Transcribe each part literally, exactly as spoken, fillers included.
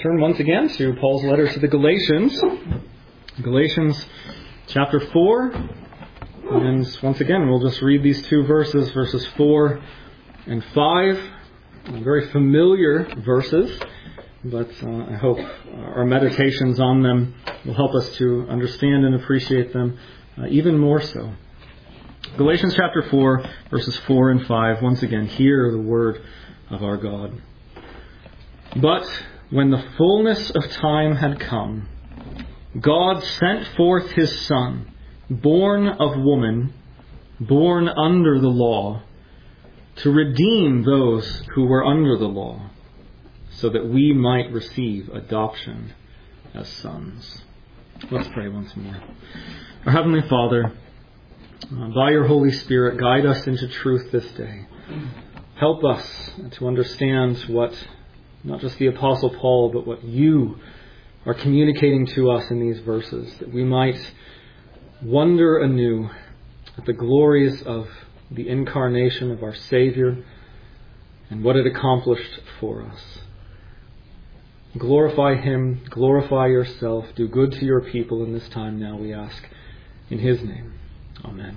turn once again to Paul's letter to the Galatians. Galatians chapter four. And once again, we'll just read these two verses, verses four and five. Very familiar verses, but uh, I hope our meditations on them will help us to understand and appreciate them uh, even more so. Galatians chapter four, verses four and five. Once again, hear the word of our God. But when the fullness of time had come, God sent forth his Son, born of woman, born under the law, to redeem those who were under the law, so that we might receive adoption as sons. Let's pray once more. Our Heavenly Father, uh, by your Holy Spirit, guide us into truth this day. Help us to understand what not just the Apostle Paul, but what you are communicating to us in these verses, that we might wonder anew at the glories of the incarnation of our Savior and what it accomplished for us. Glorify him, glorify yourself, do good to your people in this time now, we ask, in his name. Amen.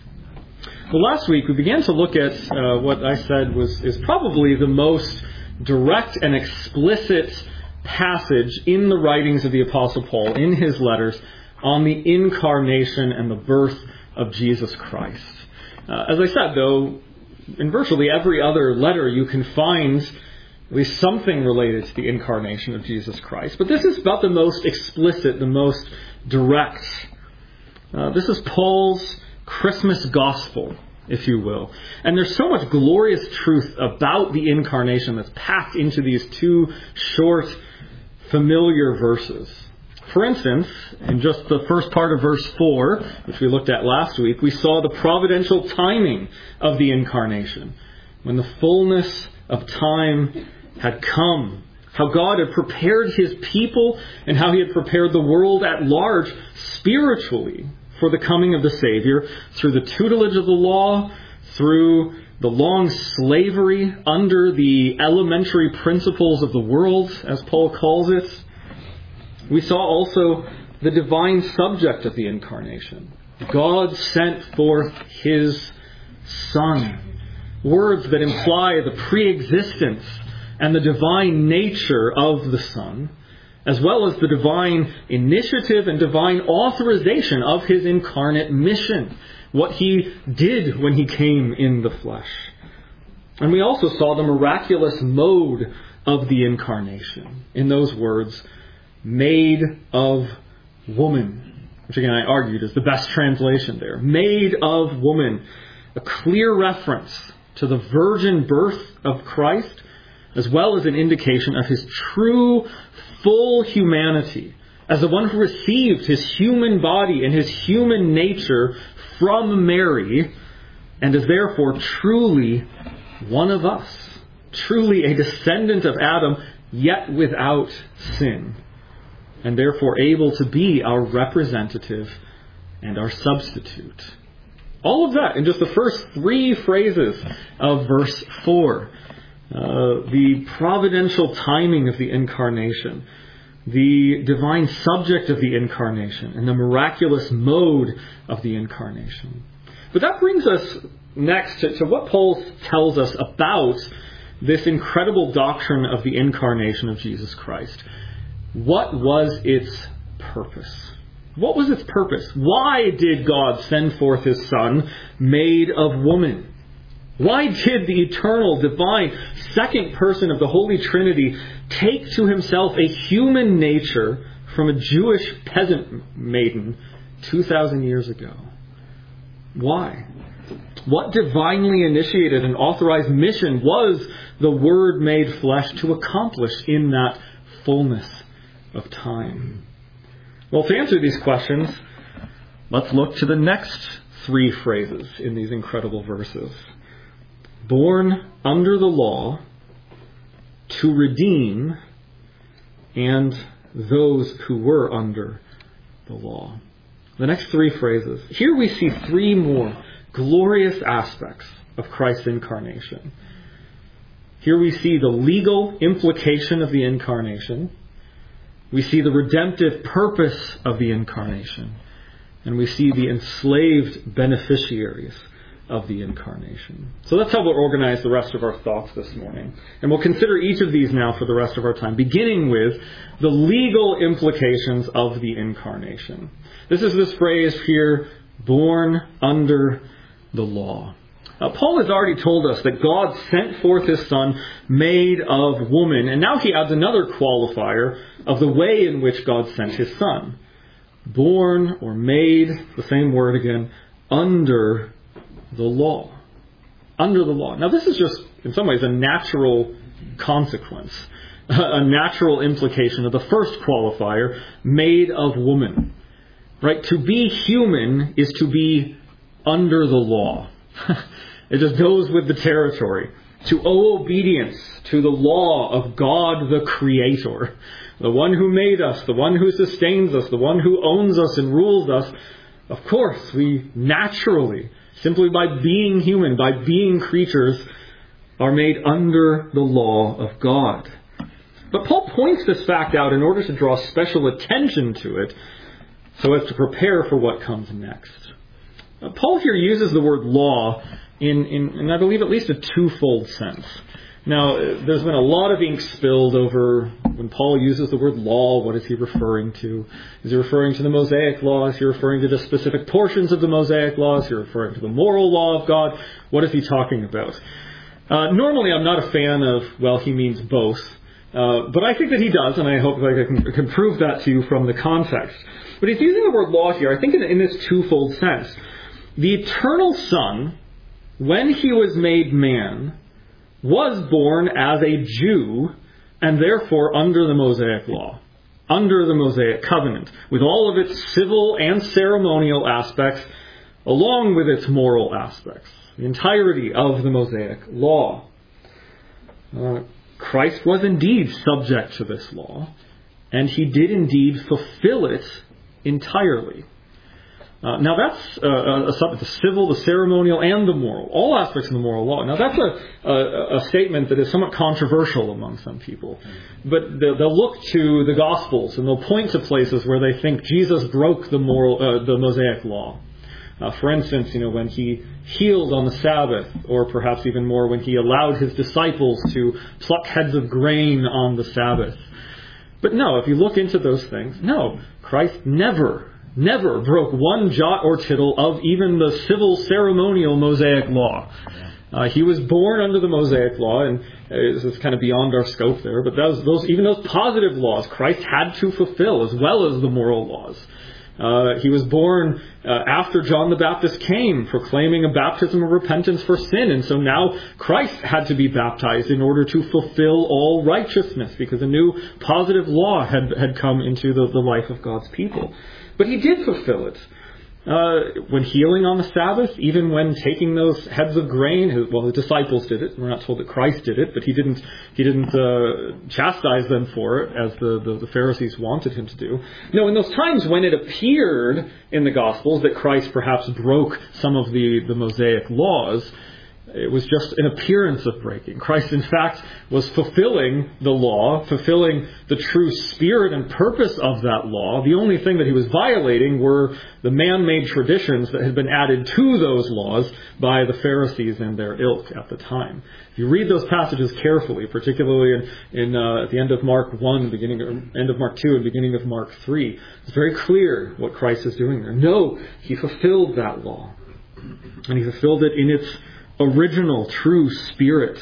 Well, last week we began to look at uh, what I said was is probably the most direct and explicit passage in the writings of the Apostle Paul, in his letters, on the incarnation and the birth of Jesus Christ. Uh, as I said, though, in virtually every other letter you can find at least something related to the incarnation of Jesus Christ. But this is about the most explicit, the most direct. Uh, this is Paul's Christmas gospel, if you will. And there's so much glorious truth about the incarnation that's packed into these two short, familiar verses. For instance, in just the first part of verse four, which we looked at last week, we saw the providential timing of the incarnation. When the fullness of time had come, how God had prepared his people and how he had prepared the world at large spiritually for the coming of the Savior through the tutelage of the law, through the long slavery under the elementary principles of the world, as Paul calls it. We saw also the divine subject of the incarnation. God sent forth his Son. Words that imply the pre-existence and the divine nature of the Son, as well as the divine initiative and divine authorization of his incarnate mission, what he did when he came in the flesh. And we also saw the miraculous mode of the incarnation in those words, made of woman, which again I argued is the best translation there. Made of woman, a clear reference to the virgin birth of Christ, as well as an indication of his true, full humanity, as the one who received his human body and his human nature from Mary, and is therefore truly one of us, truly a descendant of Adam, yet without sin, and therefore able to be our representative and our substitute. All of that in just the first three phrases of verse four. Uh, the providential timing of the incarnation, the divine subject of the incarnation, and the miraculous mode of the incarnation. But that brings us next to, to what Paul tells us about this incredible doctrine of the incarnation of Jesus Christ. What was its purpose? What was its purpose? Why did God send forth his Son, made of woman? Why did the eternal, divine, second person of the Holy Trinity take to himself a human nature from a Jewish peasant maiden two thousand years ago? Why? What divinely initiated and authorized mission was the Word made flesh to accomplish in that fullness of time? Well, to answer these questions, let's look to the next three phrases in these incredible verses. Born under the law, to redeem, and those who were under the law. The next three phrases. Here we see three more glorious aspects of Christ's incarnation. Here we see the legal implication of the incarnation. We see the redemptive purpose of the incarnation. And we see the enslaved beneficiaries of the incarnation. So that's how we'll organize the rest of our thoughts this morning. And we'll consider each of these now for the rest of our time, beginning with the legal implications of the incarnation. This is this phrase here, born under the law. Now, Paul has already told us that God sent forth his Son made of woman. And now he adds another qualifier of the way in which God sent his Son. Born or made, the same word again, under the law. Under the law. Now this is just, in some ways, a natural consequence. A natural implication of the first qualifier, made of woman. Right? To be human is to be under the law. It just goes with the territory. To owe obedience to the law of God the Creator. The one who made us, the one who sustains us, the one who owns us and rules us. Of course, we naturally, simply by being human, by being creatures, are made under the law of God. But Paul points this fact out in order to draw special attention to it, so as to prepare for what comes next. Uh, Paul here uses the word law in, in, in, I believe, at least a twofold sense. Now, there's been a lot of ink spilled over when Paul uses the word law, what is he referring to? Is he referring to the Mosaic law? Is he referring to the specific portions of the Mosaic law? Is he referring to the moral law of God? What is he talking about? Uh, normally, I'm not a fan of, well, he means both. Uh, but I think that he does, and I hope like, I can, can prove that to you from the context. But he's using the word law here, I think, in, in this twofold sense. The eternal Son, when he was made man, was born as a Jew and therefore under the Mosaic law, under the Mosaic covenant, with all of its civil and ceremonial aspects, along with its moral aspects, the entirety of the Mosaic law. Uh, Christ was indeed subject to this law, and he did indeed fulfill it entirely. Uh, now that's uh, a, a, the civil, the ceremonial, and the moral. All aspects of the moral law. Now that's a, a, a statement that is somewhat controversial among some people. But they'll, they'll look to the Gospels and they'll point to places where they think Jesus broke the moral, uh, the Mosaic law. Uh, for instance, you know, when he healed on the Sabbath, or perhaps even more, when he allowed his disciples to pluck heads of grain on the Sabbath. But no, if you look into those things, no, Christ never Never broke one jot or tittle of even the civil ceremonial Mosaic law. Uh, he was born under the Mosaic law, and it's, it's kind of beyond our scope there, but those, those, even those positive laws Christ had to fulfill as well as the moral laws. Uh, he was born uh, after John the Baptist came, proclaiming a baptism of repentance for sin, and so now Christ had to be baptized in order to fulfill all righteousness, because a new positive law had, had come into the, the life of God's people. But he did fulfill it. Uh, when healing on the Sabbath, even when taking those heads of grain, his, well, the disciples did it. We're not told that Christ did it, but he didn't. He didn't uh, chastise them for it, as the, the, the Pharisees wanted him to do. No, in those times when it appeared in the Gospels that Christ perhaps broke some of the, the Mosaic laws, it was just an appearance of breaking. Christ, in fact, was fulfilling the law, fulfilling the true spirit and purpose of that law. The only thing that he was violating were the man-made traditions that had been added to those laws by the Pharisees and their ilk at the time. If you read those passages carefully, particularly in, in uh, at the end of Mark one, beginning or end of Mark two, and beginning of Mark three, it's very clear what Christ is doing there. No, he fulfilled that law, and he fulfilled it in its original, true spirit.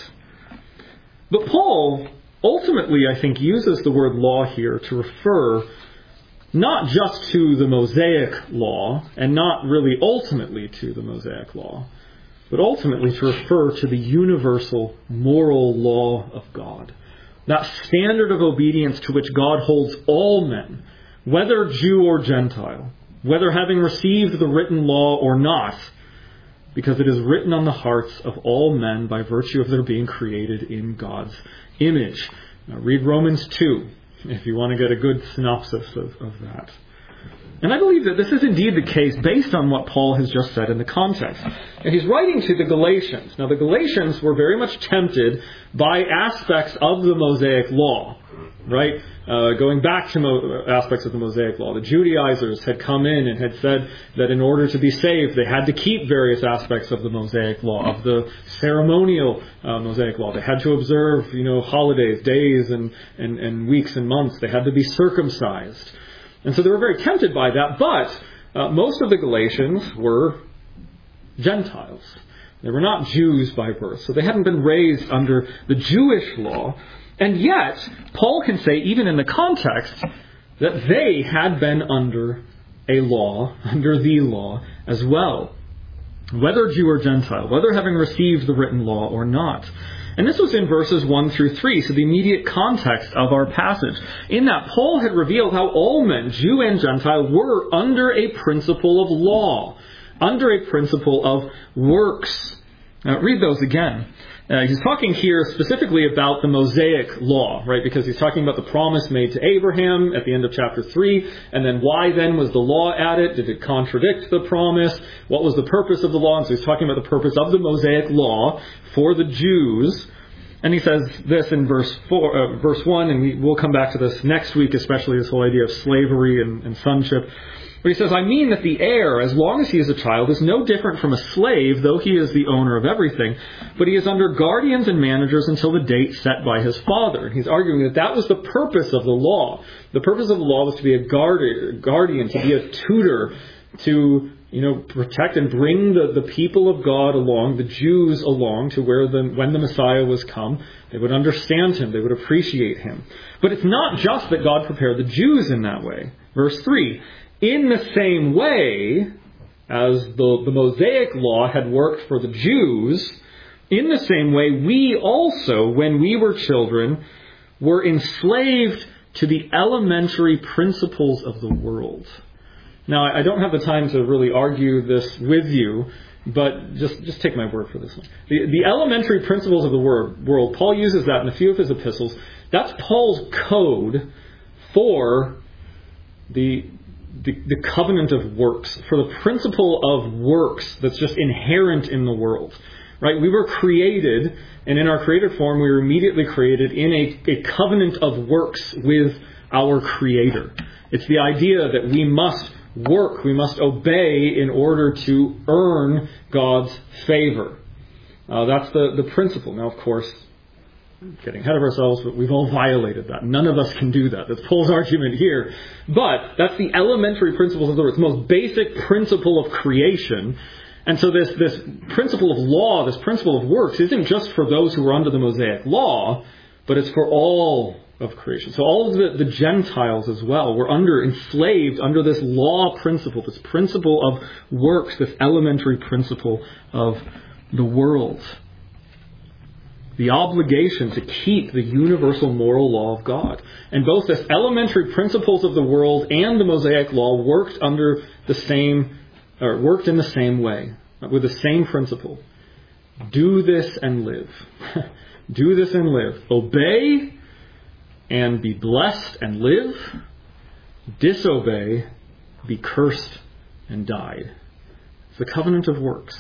But Paul ultimately, I think, uses the word law here to refer not just to the Mosaic law, and not really ultimately to the Mosaic law, but ultimately to refer to the universal moral law of God. That standard of obedience to which God holds all men, whether Jew or Gentile, whether having received the written law or not, because it is written on the hearts of all men by virtue of their being created in God's image. Now read Romans two, if you want to get a good synopsis of, of that. And I believe that this is indeed the case based on what Paul has just said in the context. And he's writing to the Galatians. Now the Galatians were very much tempted by aspects of the Mosaic law. right? Uh, going back to mo- aspects of the Mosaic Law. The Judaizers had come in and had said that in order to be saved, they had to keep various aspects of the Mosaic Law, of the ceremonial uh, Mosaic Law. They had to observe, you know, holidays, days, and, and, and weeks and months. They had to be circumcised. And so they were very tempted by that, but uh, most of the Galatians were Gentiles. They were not Jews by birth, so they hadn't been raised under the Jewish law. And yet, Paul can say, even in the context, that they had been under a law, under the law as well. Whether Jew or Gentile, whether having received the written law or not. And this was in verses one through three, so the immediate context of our passage. In that, Paul had revealed how all men, Jew and Gentile, were under a principle of law, under a principle of works. Now, read those again. Uh, he's talking here specifically about the Mosaic law, right? Because he's talking about the promise made to Abraham at the end of chapter three. And then why then was the law added? Did it contradict the promise? What was the purpose of the law? And so he's talking about the purpose of the Mosaic law for the Jews. And he says this in verse four, uh, verse one, and we, we'll come back to this next week, especially this whole idea of slavery and, and sonship. But he says, I mean that the heir, as long as he is a child, is no different from a slave, though he is the owner of everything. But he is under guardians and managers until the date set by his father. And he's arguing that that was the purpose of the law. The purpose of the law was to be a guard, guardian, to be a tutor, to, you know, protect and bring the, the people of God along, the Jews along, to where the, when the Messiah was come, they would understand him, they would appreciate him. But it's not just that God prepared the Jews in that way. Verse three, in the same way as the, the Mosaic law had worked for the Jews, in the same way we also, when we were children, were enslaved to the elementary principles of the world. Now, I don't have the time to really argue this with you, but just, just take my word for this one. The, the elementary principles of the word, world, Paul uses that in a few of his epistles. That's Paul's code for the, the, the covenant of works, for the principle of works that's just inherent in the world. Right? We were created, and in our created form, we were immediately created in a, a covenant of works with our Creator. It's the idea that we must work, we must obey in order to earn God's favor. Uh, that's the, the principle. Now, of course, getting ahead of ourselves, but we've all violated that. None of us can do that. That's Paul's argument here. But that's the elementary principles of the word. It's the most basic principle of creation. And so this, this principle of law, this principle of works, isn't just for those who were under the Mosaic law, but it's for all of creation. So all of the, the Gentiles as well were under, enslaved under this law principle, this principle of works, this elementary principle of the world. The obligation to keep the universal moral law of God. And both this elementary principles of the world and the Mosaic law worked under the same, or worked in the same way, with the same principle. Do this and live. Do this and live. Obey and be blessed and live. Disobey, be cursed and die. It's the covenant of works.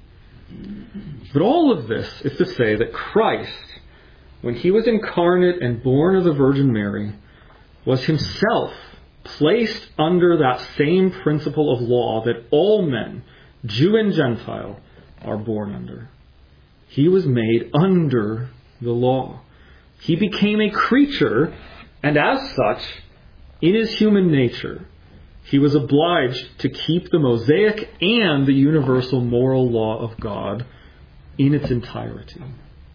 But all of this is to say that Christ, when he was incarnate and born of the Virgin Mary, was himself placed under that same principle of law that all men, Jew and Gentile, are born under. He was made under the law. He became a creature, and as such, in his human nature, he was obliged to keep the Mosaic and the universal moral law of God in its entirety.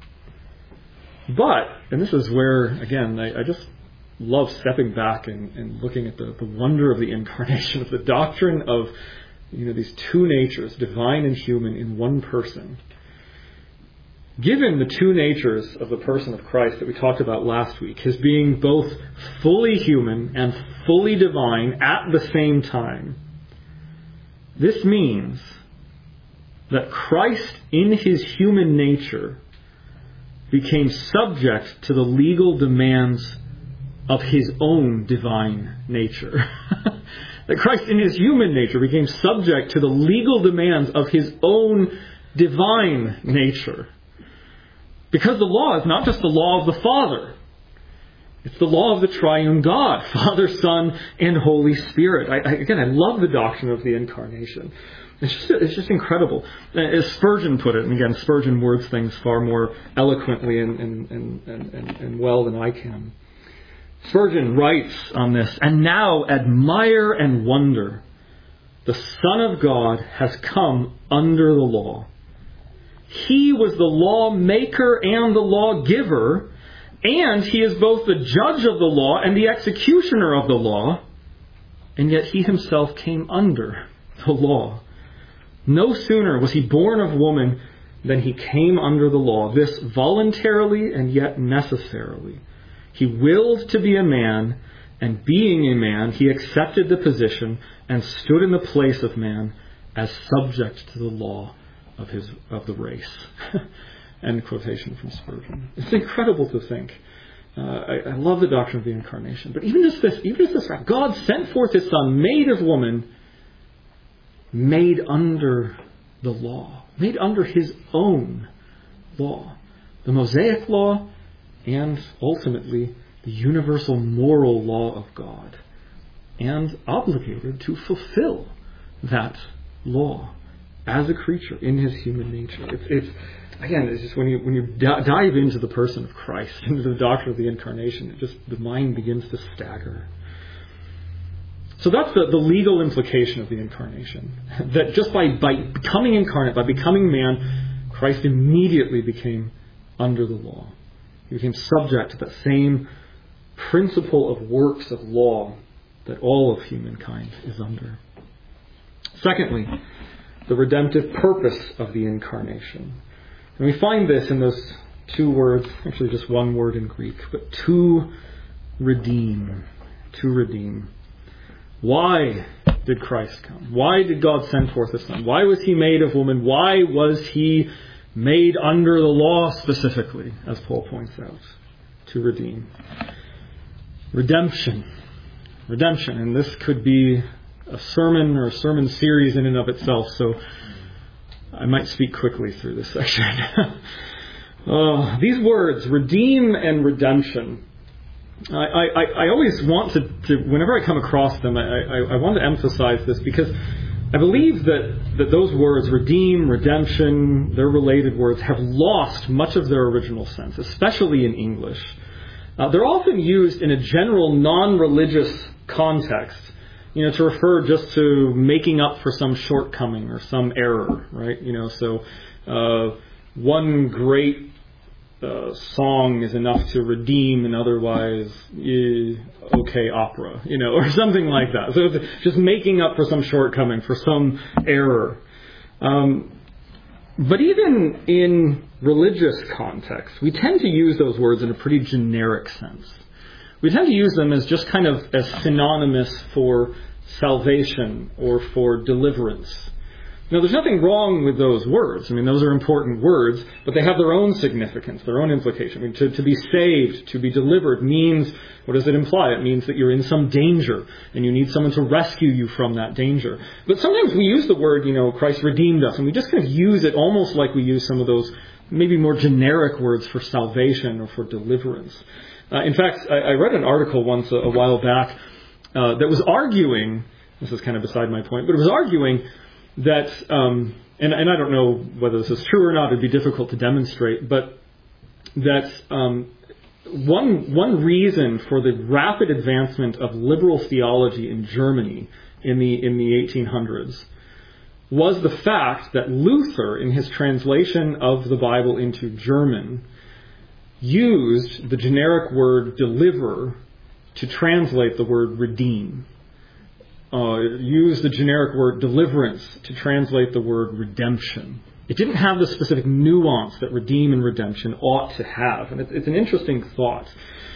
But, and this is where, again, I, I just love stepping back and, and looking at the, the wonder of the incarnation, of the doctrine of, you know, these two natures, divine and human, in one person. Given the two natures of the person of Christ that we talked about last week, his being both fully human and fully divine at the same time, this means that Christ in his human nature became subject to the legal demands of his own divine nature. That Christ in his human nature became subject to the legal demands of his own divine nature. Because the law is not just the law of the Father. It's the law of the triune God, Father, Son, and Holy Spirit. I, I, again, I love the doctrine of the Incarnation. It's just, it's just incredible. As Spurgeon put it, and again, Spurgeon words things far more eloquently and, and, and, and, and well than I can. Spurgeon writes on this, "And now admire and wonder. The Son of God has come under the law. He was the law maker and the law giver, and he is both the judge of the law and the executioner of the law, and yet he himself came under the law. No sooner was he born of woman than he came under the law, this voluntarily and yet necessarily. He willed to be a man, and being a man, he accepted the position and stood in the place of man as subject to the law of his of the race." End quotation from Spurgeon. It's incredible to think. Uh, I, I love the doctrine of the Incarnation. But even just this, even just this fact, God sent forth His Son, made of woman, made under the law, made under His own law, the Mosaic law, and ultimately the universal moral law of God, and obligated to fulfill that law as a creature in His human nature. It's, it's again, it's just when you when you d- dive into the person of Christ, into the doctrine of the Incarnation, it just the mind begins to stagger. So that's the, the legal implication of the Incarnation. That just by, by becoming incarnate, by becoming man, Christ immediately became under the law. He became subject to that same principle of works of law that all of humankind is under. Secondly, the redemptive purpose of the Incarnation. And we find this in those two words, actually just one word in Greek, but to redeem. To redeem. Why did Christ come? Why did God send forth His Son? Why was He made of woman? Why was He made under the law specifically, as Paul points out? To redeem. Redemption. Redemption. And this could be a sermon or a sermon series in and of itself, so I might speak quickly through this section. oh, these words, redeem and redemption, I, I, I always want to, to, whenever I come across them, I, I, I want to emphasize this because I believe that, that those words, redeem, redemption, their related words, have lost much of their original sense, especially in English. Uh, they're often used in a general non-religious context, you know, to refer just to making up for some shortcoming or some error, right? You know, so uh, one great uh, song is enough to redeem an otherwise eh, okay opera, you know, or something like that. So it's just making up for some shortcoming, for some error. Um, but even in religious context, we tend to use those words in a pretty generic sense. We tend to use them as just kind of as synonymous for salvation or for deliverance. Now, there's nothing wrong with those words. I mean, those are important words, but they have their own significance, their own implication. I mean, to, to be saved, to be delivered means, what does it imply? It means that you're in some danger and you need someone to rescue you from that danger. But sometimes we use the word, you know, Christ redeemed us, and we just kind of use it almost like we use some of those maybe more generic words for salvation or for deliverance. Uh, in fact, I, I read an article once a, a while back uh, that was arguing, this is kind of beside my point, but it was arguing that, um, and, and I don't know whether this is true or not, it'd be difficult to demonstrate, but that um, one one reason for the rapid advancement of liberal theology in Germany in the in the eighteen hundreds was the fact that Luther, in his translation of the Bible into German, used the generic word deliver to translate the word redeem. Uh, used the generic word deliverance to translate the word redemption. It didn't have the specific nuance that redeem and redemption ought to have. And it's, it's an interesting thought.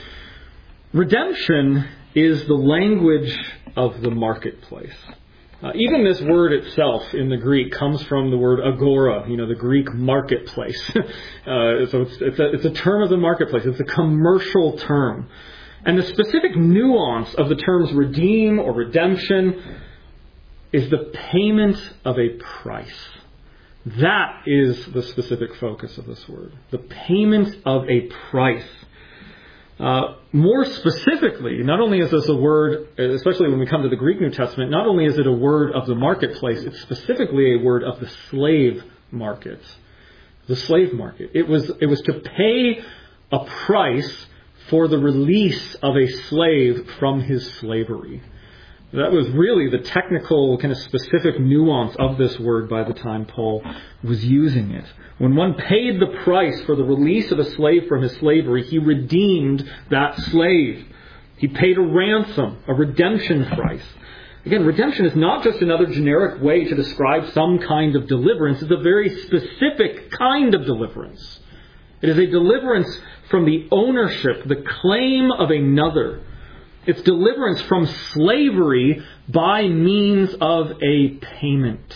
Redemption is the language of the marketplace. Uh, even this word itself in the Greek comes from the word agora, you know, the Greek marketplace. uh, so it's, it's, a, it's a term of the marketplace. It's a commercial term. And the specific nuance of the terms redeem or redemption is the payment of a price. That is the specific focus of this word. The payment of a price. Uh, more specifically, not only is this a word, especially when we come to the Greek New Testament, not only is it a word of the marketplace, it's specifically a word of the slave market. The slave market. It was, it was to pay a price for the release of a slave from his slavery. That was really the technical, kind of specific nuance of this word by the time Paul was using it. When one paid the price for the release of a slave from his slavery, he redeemed that slave. He paid a ransom, a redemption price. Again, redemption is not just another generic way to describe some kind of deliverance. It's a very specific kind of deliverance. It is a deliverance from the ownership, the claim of another. It's deliverance from slavery by means of a payment.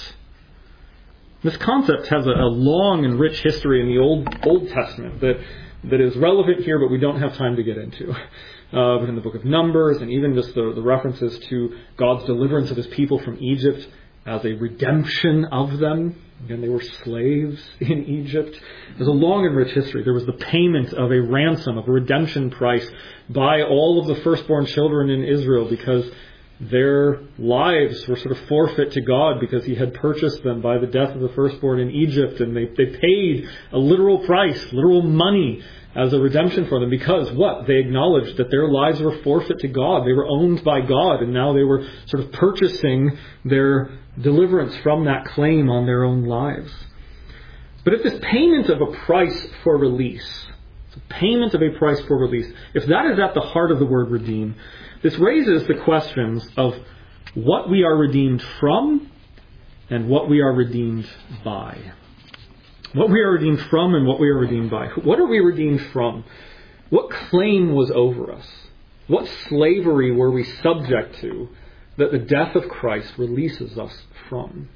This concept has a, a long and rich history in the Old Old Testament that, that is relevant here, but we don't have time to get into. Uh, but in the book of Numbers, and even just the, the references to God's deliverance of his people from Egypt as a redemption of them. Again, they were slaves in Egypt. There's a long and rich history. There was the payment of a ransom, of a redemption price by all of the firstborn children in Israel because their lives were sort of forfeit to God because he had purchased them by the death of the firstborn in Egypt. And they, they paid a literal price, literal money as a redemption for them because what? They acknowledged that their lives were forfeit to God. They were owned by God, and now they were sort of purchasing their deliverance from that claim on their own lives. But if this payment of a price for release, the payment of a price for release, if that is at the heart of the word redeem, this raises the questions of what we are redeemed from and what we are redeemed by. What we are redeemed from and what we are redeemed by. What are we redeemed from? What claim was over us? What slavery were we subject to that the death of Christ releases us from?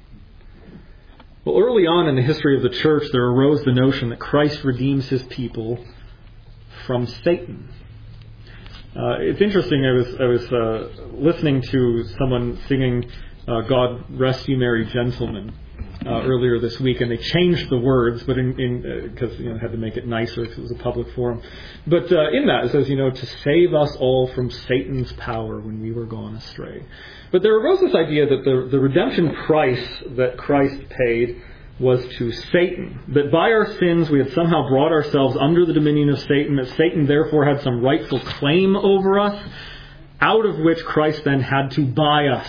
Well, early on in the history of the church, there arose the notion that Christ redeems his people from Satan. Uh, it's interesting, I was, I was uh, listening to someone singing uh, God Rest You Merry Gentlemen Uh, earlier this week, and they changed the words, but in because uh, you know had to make it nicer because it was a public forum. But uh, in that it says, you know, to save us all from Satan's power when we were gone astray. But there arose this idea that the the redemption price that Christ paid was to Satan. That by our sins we had somehow brought ourselves under the dominion of Satan. That Satan therefore had some rightful claim over us, out of which Christ then had to buy us.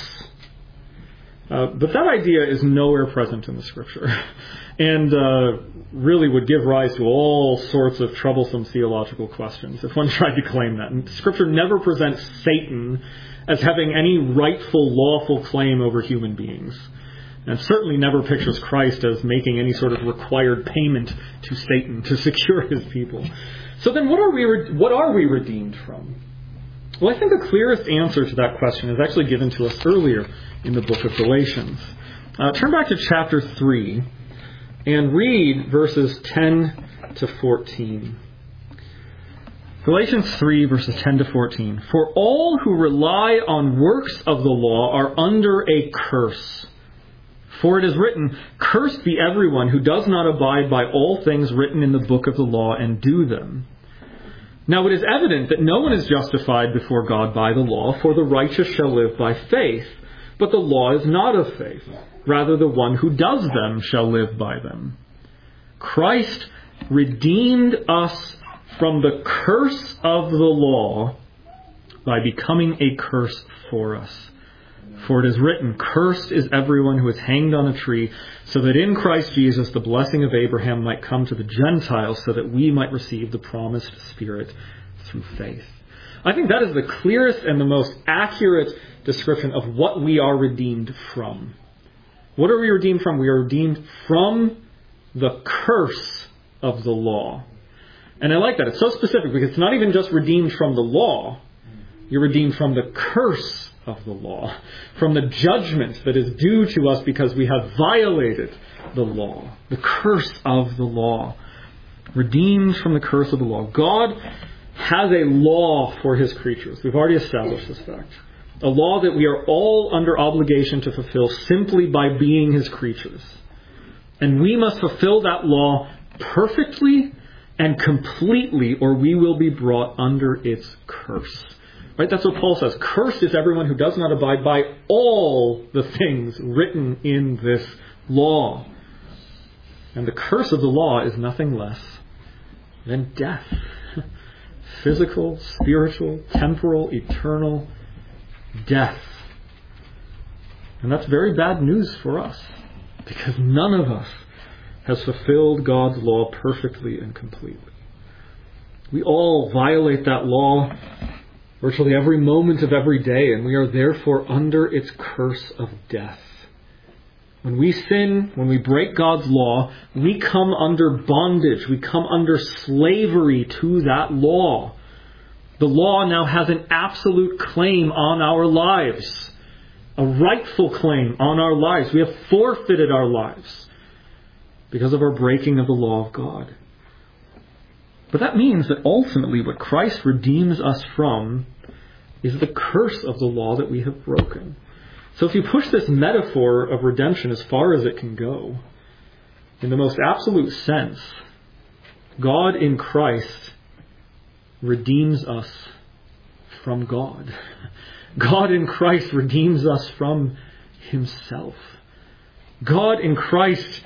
Uh, but that idea is nowhere present in the Scripture and uh, really would give rise to all sorts of troublesome theological questions if one tried to claim that. And Scripture never presents Satan as having any rightful, lawful claim over human beings, and certainly never pictures Christ as making any sort of required payment to Satan to secure his people. So then what are we, re- what are we redeemed from? Well, I think the clearest answer to that question is actually given to us earlier in the book of Galatians. Uh, turn back to chapter three and read verses ten to fourteen. Galatians three, verses ten to fourteen. For all who rely on works of the law are under a curse. For it is written, cursed be everyone who does not abide by all things written in the book of the law and do them. Now it is evident that no one is justified before God by the law, for the righteous shall live by faith. But the law is not of faith. Rather, the one who does them shall live by them. Christ redeemed us from the curse of the law by becoming a curse for us. For it is written, cursed is everyone who is hanged on a tree, so that in Christ Jesus the blessing of Abraham might come to the Gentiles, so that we might receive the promised Spirit through faith. I think that is the clearest and the most accurate description of what we are redeemed from. What are we redeemed from? We are redeemed from the curse of the law. And I like that. It's so specific because it's not even just redeemed from the law. You're redeemed from the curse of the law, from the judgment that is due to us because we have violated the law, the curse of the law. Redeemed from the curse of the law. God has a law for his creatures. We've already established this fact. A law that we are all under obligation to fulfill simply by being his creatures. And we must fulfill that law perfectly and completely, or we will be brought under its curse. Right? That's what Paul says. Cursed is everyone who does not abide by all the things written in this law. And the curse of the law is nothing less than death. Physical, spiritual, temporal, eternal death. And that's very bad news for us, because none of us has fulfilled God's law perfectly and completely. We all violate that law virtually every moment of every day, and we are therefore under its curse of death. When we sin, when we break God's law, we come under bondage. We come under slavery to that law. The law now has an absolute claim on our lives, a rightful claim on our lives. We have forfeited our lives because of our breaking of the law of God. But that means that ultimately what Christ redeems us from is the curse of the law that we have broken. So if you push this metaphor of redemption as far as it can go, in the most absolute sense, God in Christ redeems us from God. God in Christ redeems us from Himself. God in Christ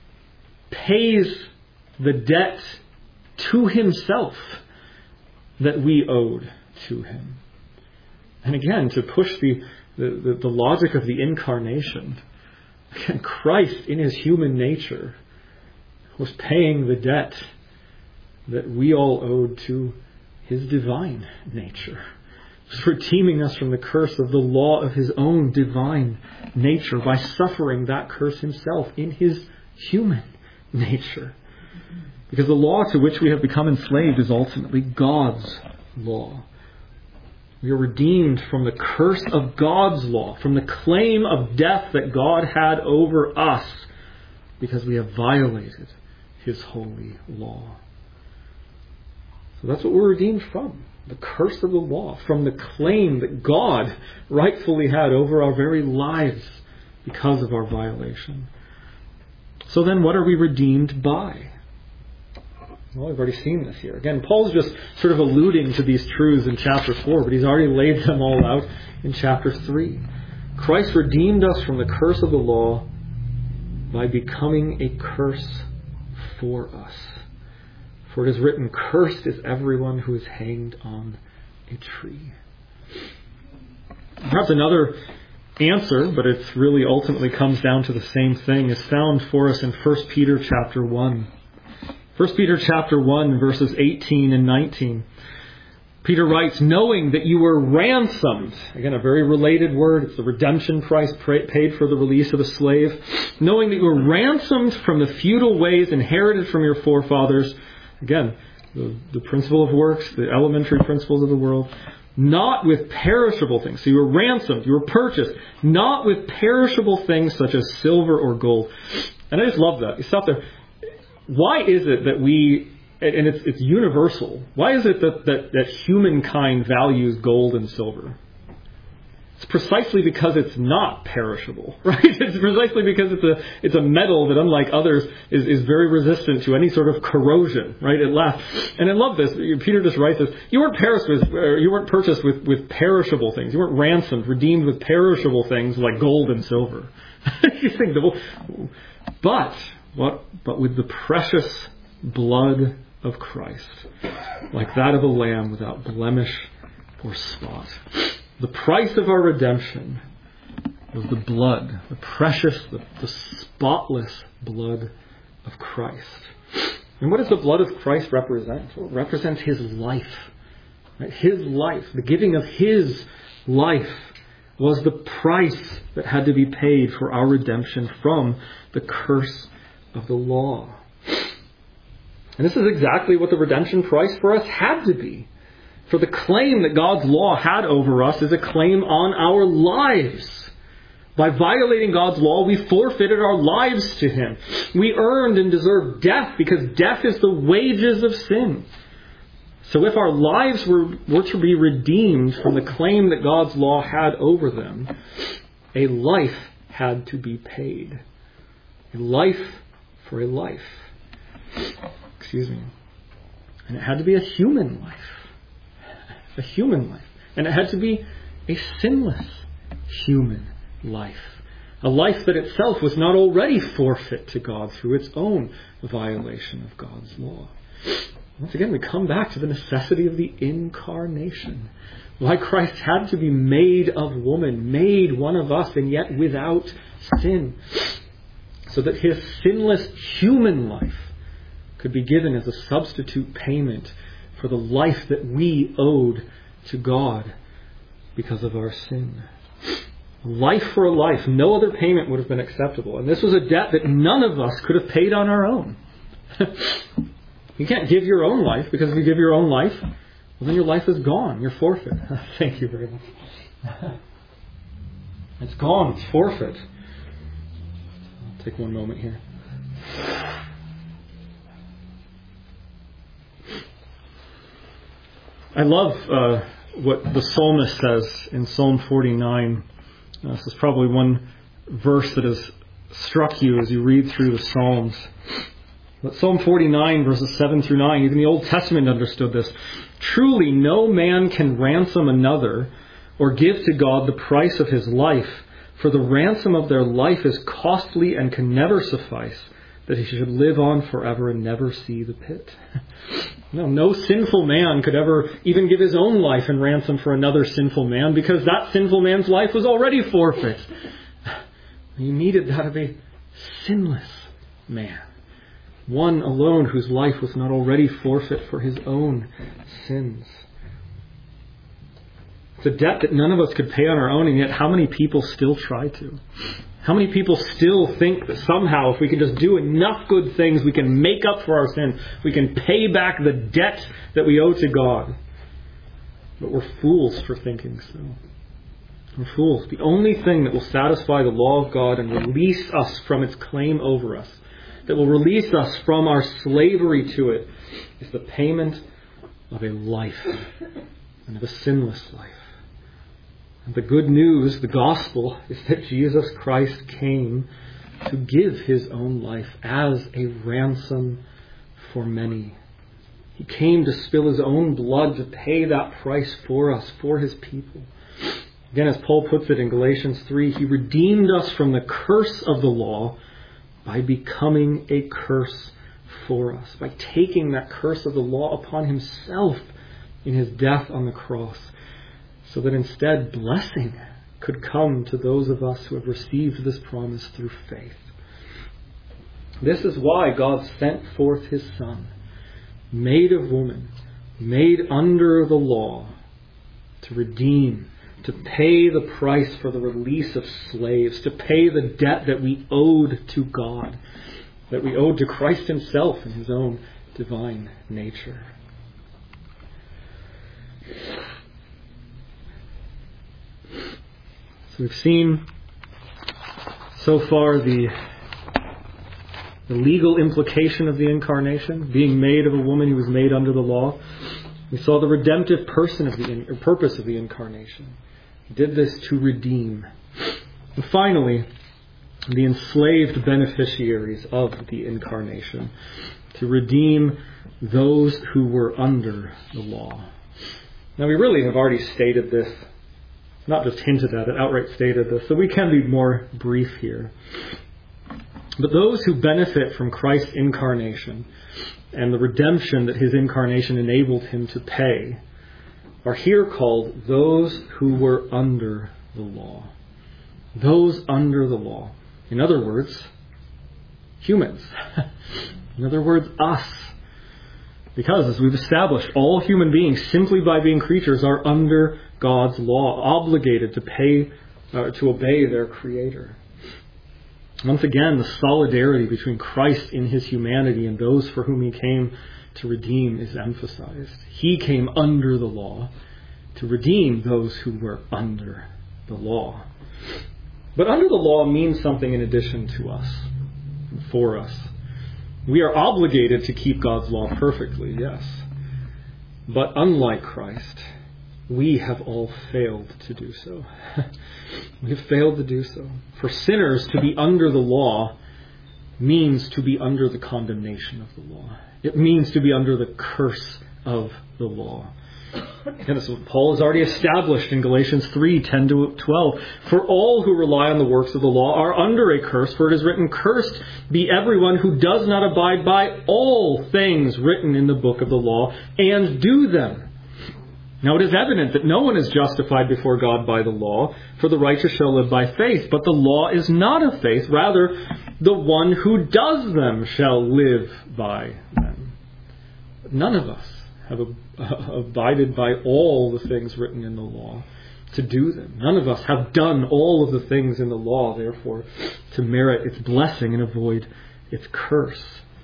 pays the debt to Himself that we owed to Him. And again, to push the, the, the, the logic of the incarnation, again, Christ in His human nature was paying the debt that we all owed to His divine nature. He was redeeming us from the curse of the law of His own divine nature by suffering that curse Himself in His human nature. Because the law to which we have become enslaved is ultimately God's law. We are redeemed from the curse of God's law, from the claim of death that God had over us, because we have violated His holy law. So that's what we're redeemed from. The curse of the law, from the claim that God rightfully had over our very lives because of our violation. So then what are we redeemed by? Well, we've already seen this here. Again, Paul's just sort of alluding to these truths in chapter four, but he's already laid them all out in chapter three. Christ redeemed us from the curse of the law by becoming a curse for us. For it is written, "Cursed is everyone who is hanged on a tree." Perhaps another answer, but it really ultimately comes down to the same thing, is found for us in First Peter chapter one. First Peter chapter one, verses eighteen and nineteen. Peter writes, "Knowing that you were ransomed," again a very related word, it's the redemption price paid for the release of a slave. "Knowing that you were ransomed from the futile ways inherited from your forefathers," again, the, the principle of works, the elementary principles of the world, "not with perishable things." So you were ransomed, you were purchased, not with perishable things such as silver or gold. And I just love that. You stop there. Why is it that we, and it's, it's universal, why is it that, that, that humankind values gold and silver? It's precisely because it's not perishable, right? It's precisely because it's a it's a metal that, unlike others, is, is very resistant to any sort of corrosion, right? It lasts. And I love this. Peter just writes this. You weren't perished with, or you weren't purchased with, with perishable things. You weren't ransomed, redeemed with perishable things like gold and silver. You think, but what? But with the precious blood of Christ, like that of a lamb without blemish or spot. The price of our redemption was the blood, the precious, the, the spotless blood of Christ. And what does the blood of Christ represent? Well, it represents His life. Right? His life, the giving of His life, was the price that had to be paid for our redemption from the curse of the law. And this is exactly what the redemption price for us had to be. For the claim that God's law had over us is a claim on our lives. By violating God's law, we forfeited our lives to Him. We earned and deserved death because death is the wages of sin. So if our lives were, were to be redeemed from the claim that God's law had over them, a life had to be paid. A life for a life. Excuse me. And it had to be a human life. A human life. And it had to be a sinless human life. A life that itself was not already forfeit to God through its own violation of God's law. Once again, we come back to the necessity of the incarnation. Why Christ had to be made of woman, made one of us, and yet without sin. So that his sinless human life could be given as a substitute payment for the life that we owed to God because of our sin. Life for a life. No other payment would have been acceptable. And this was a debt that none of us could have paid on our own. You can't give your own life, because if you give your own life, well, then your life is gone. You're forfeit. Thank you very much. It's gone. It's forfeit. I'll take one moment here. I love uh, what the psalmist says in Psalm forty-nine. Uh, this is probably one verse that has struck you as you read through the Psalms. But Psalm forty-nine, verses seven through nine, even the Old Testament understood this. Truly, no man can ransom another or give to God the price of his life, for the ransom of their life is costly and can never suffice, that he should live on forever and never see the pit. No, no sinful man could ever even give his own life in ransom for another sinful man, because that sinful man's life was already forfeit. You needed that of a sinless man. One alone whose life was not already forfeit for his own sins. It's a debt that none of us could pay on our own, and yet how many people still try to? How many people still think that somehow if we can just do enough good things, we can make up for our sin. We can pay back the debt that we owe to God. But we're fools for thinking so. We're fools. The only thing that will satisfy the law of God and release us from its claim over us, that will release us from our slavery to it, is the payment of a life, and of a sinless life. And the good news, the gospel, is that Jesus Christ came to give his own life as a ransom for many. He came to spill his own blood to pay that price for us, for his people. Again, as Paul puts it in Galatians three, he redeemed us from the curse of the law by becoming a curse for us, by taking that curse of the law upon himself in his death on the cross, so that instead blessing could come to those of us who have received this promise through faith. This is why God sent forth his Son, made of woman, made under the law, to redeem, to pay the price for the release of slaves, to pay the debt that we owed to God, that we owed to Christ himself in his own divine nature. So we've seen so far the, the legal implication of the incarnation, being made of a woman who was made under the law. We saw the redemptive person of the or purpose of the incarnation. He did this to redeem. And finally, the enslaved beneficiaries of the incarnation, to redeem those who were under the law. Now, we really have already stated this, not just hinted at it, outright stated this, so we can be more brief here. But those who benefit from Christ's incarnation and the redemption that his incarnation enabled him to pay are here called those who were under the law. Those under the law. In other words, humans. In other words, us. Because, as we've established, all human beings, simply by being creatures, are under God's law, obligated to pay, uh, to obey their Creator. Once again, the solidarity between Christ in his humanity and those for whom he came to redeem is emphasized. He came under the law to redeem those who were under the law. But under the law means something in addition to us, for us. We are obligated to keep God's law perfectly, yes. But unlike Christ, we have all failed to do so. We have failed to do so. For sinners, to be under the law means to be under the condemnation of the law. It means to be under the curse of the law. And this is what Paul has already established in Galatians three, ten to twelve. For all who rely on the works of the law are under a curse, for it is written, "Cursed be everyone who does not abide by all things written in the book of the law and do them." Now it is evident that no one is justified before God by the law, for the righteous shall live by faith. But the law is not of faith, rather the one who does them shall live by them. None of us have abided by all the things written in the law to do them. None of us have done all of the things in the law, therefore, to merit its blessing and avoid its curse.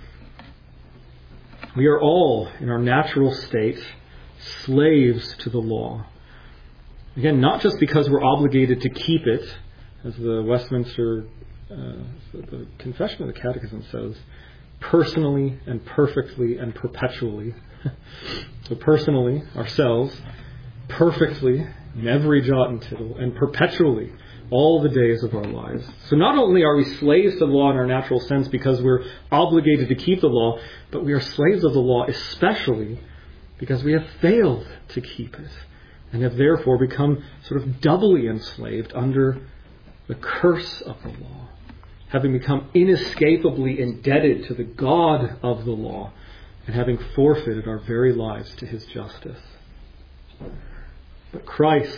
We are all, in our natural state, slaves to the law. Again, not just because we're obligated to keep it, as the Westminster, uh, the Confession of the Catechism says, personally and perfectly and perpetually. So personally, ourselves, perfectly, in every jot and tittle, and perpetually, all the days of our lives. So not only are we slaves to the law in our natural sense because we're obligated to keep the law, but we are slaves of the law especially because we have failed to keep it and have therefore become sort of doubly enslaved under the curse of the law, having become inescapably indebted to the God of the law and having forfeited our very lives to his justice. But Christ,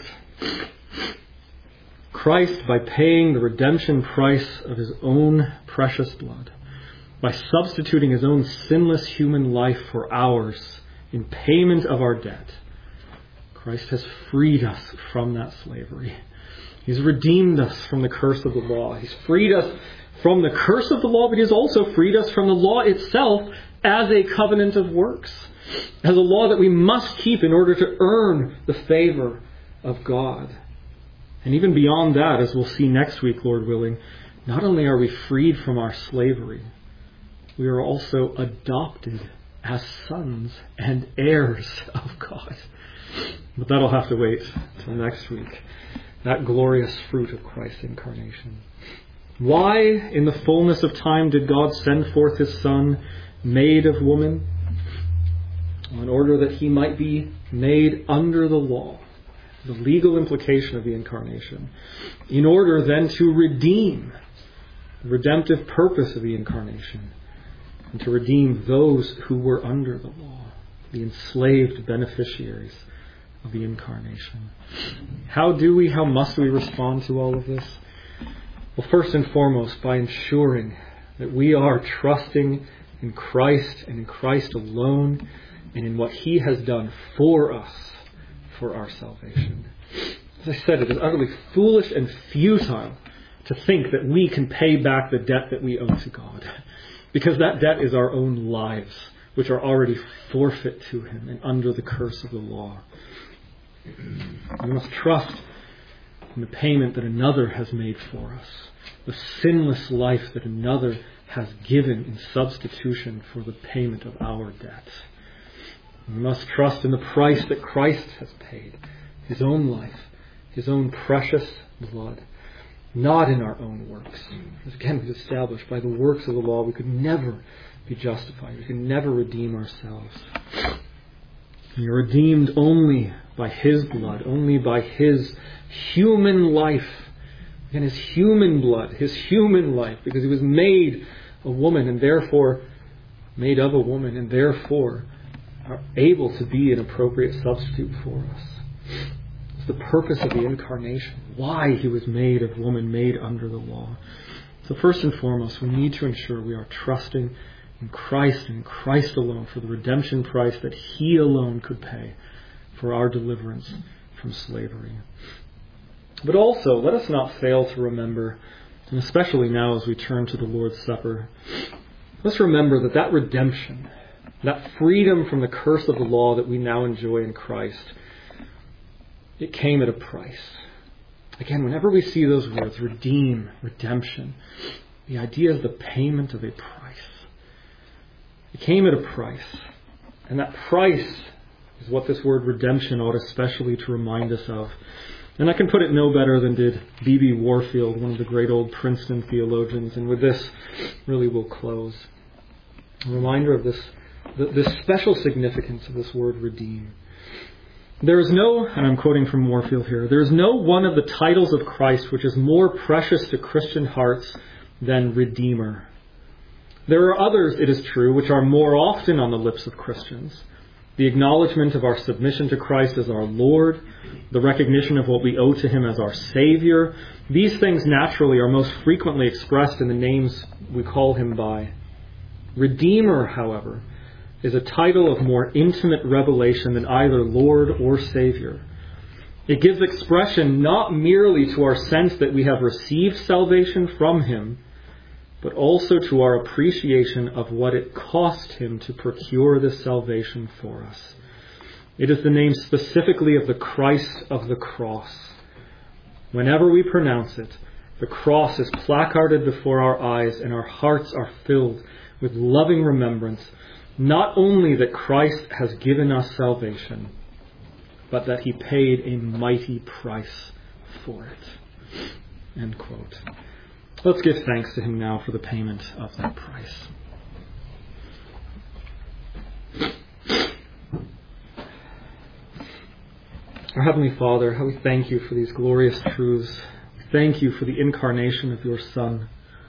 Christ, by paying the redemption price of his own precious blood, by substituting his own sinless human life for ours, in payment of our debt, Christ has freed us from that slavery. He's redeemed us from the curse of the law. He's freed us from the curse of the law, but he's also freed us from the law itself as a covenant of works, as a law that we must keep in order to earn the favor of God. And even beyond that, as we'll see next week, Lord willing, not only are we freed from our slavery, we are also adopted as sons and heirs of God. But that'll have to wait till next week. That glorious fruit of Christ's incarnation. Why, in the fullness of time, did God send forth his Son, made of woman? In order that he might be made under the law, the legal implication of the incarnation. In order then to redeem the redemptive purpose of the incarnation, and to redeem those who were under the law, the enslaved beneficiaries of the incarnation. How do we, how must we respond to all of this? Well, first and foremost, by ensuring that we are trusting in Christ and in Christ alone and in what he has done for us for our salvation. As I said, it is utterly foolish and futile to think that we can pay back the debt that we owe to God. Because that debt is our own lives, which are already forfeit to him and under the curse of the law. We must trust in the payment that another has made for us, the sinless life that another has given in substitution for the payment of our debt. We must trust in the price that Christ has paid, his own life, his own precious blood. Not in our own works. As again we've established, by the works of the law we could never be justified. We could never redeem ourselves. We are redeemed only by his blood, only by his human life. And his human blood, his human life, because he was made a woman and therefore made of a woman and therefore are able to be an appropriate substitute for us. It's the purpose of the incarnation, why he was made of woman, made under the law. So first and foremost, we need to ensure we are trusting in Christ and Christ alone for the redemption price that he alone could pay for our deliverance from slavery. But also, let us not fail to remember, and especially now as we turn to the Lord's Supper, let's remember that that redemption, that freedom from the curse of the law that we now enjoy in Christ, it came at a price. Again, whenever we see those words, redeem, redemption, the idea is the payment of a price. It came at a price. And that price is what this word redemption ought especially to remind us of. And I can put it no better than did B B Warfield, one of the great old Princeton theologians. And with this, really we'll close. A reminder of this the, the special significance of this word redeem. There is no, and I'm quoting from Moorfield here, there is no one of the titles of Christ which is more precious to Christian hearts than Redeemer. There are others, it is true, which are more often on the lips of Christians. The acknowledgement of our submission to Christ as our Lord, the recognition of what we owe to Him as our Savior. These things naturally are most frequently expressed in the names we call Him by. Redeemer, however, is a title of more intimate revelation than either Lord or Savior. It gives expression not merely to our sense that we have received salvation from Him, but also to our appreciation of what it cost Him to procure this salvation for us. It is the name specifically of the Christ of the cross. Whenever we pronounce it, the cross is placarded before our eyes and our hearts are filled with loving remembrance, not only that Christ has given us salvation, but that He paid a mighty price for it. End quote. Let's give thanks to Him now for the payment of that price. Our Heavenly Father, how we thank You for these glorious truths. We thank You for the incarnation of Your Son.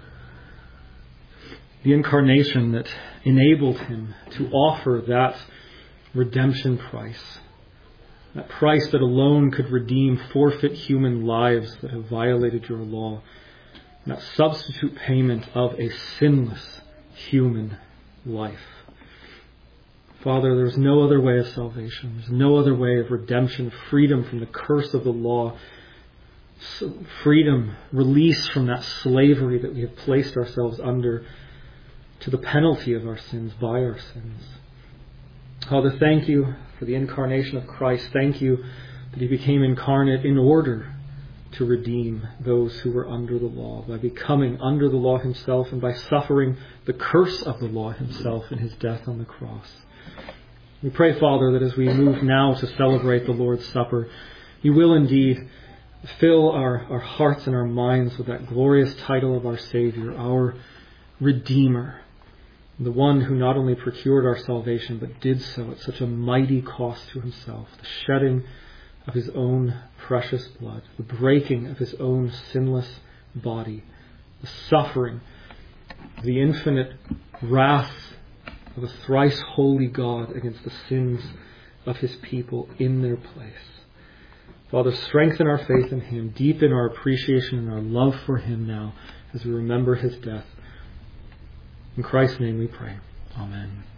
The incarnation that enabled Him to offer that redemption price. That price that alone could redeem forfeit human lives that have violated Your law. That substitute payment of a sinless human life. Father, there's no other way of salvation. There's no other way of redemption, freedom from the curse of the law, freedom, release from that slavery that we have placed ourselves under to the penalty of our sins by our sins. Father, thank You for the incarnation of Christ. Thank You that He became incarnate in order to redeem those who were under the law, by becoming under the law Himself and by suffering the curse of the law Himself in His death on the cross. We pray, Father, that as we move now to celebrate the Lord's Supper, You will indeed fill our, our hearts and our minds with that glorious title of our Savior, our Redeemer, the one who not only procured our salvation, but did so at such a mighty cost to Himself, the shedding of His own precious blood, the breaking of His own sinless body, the suffering, the infinite wrath of a thrice holy God against the sins of His people in their place. Father, strengthen our faith in Him, deepen our appreciation and our love for Him now as we remember His death. In Christ's name we pray. Amen.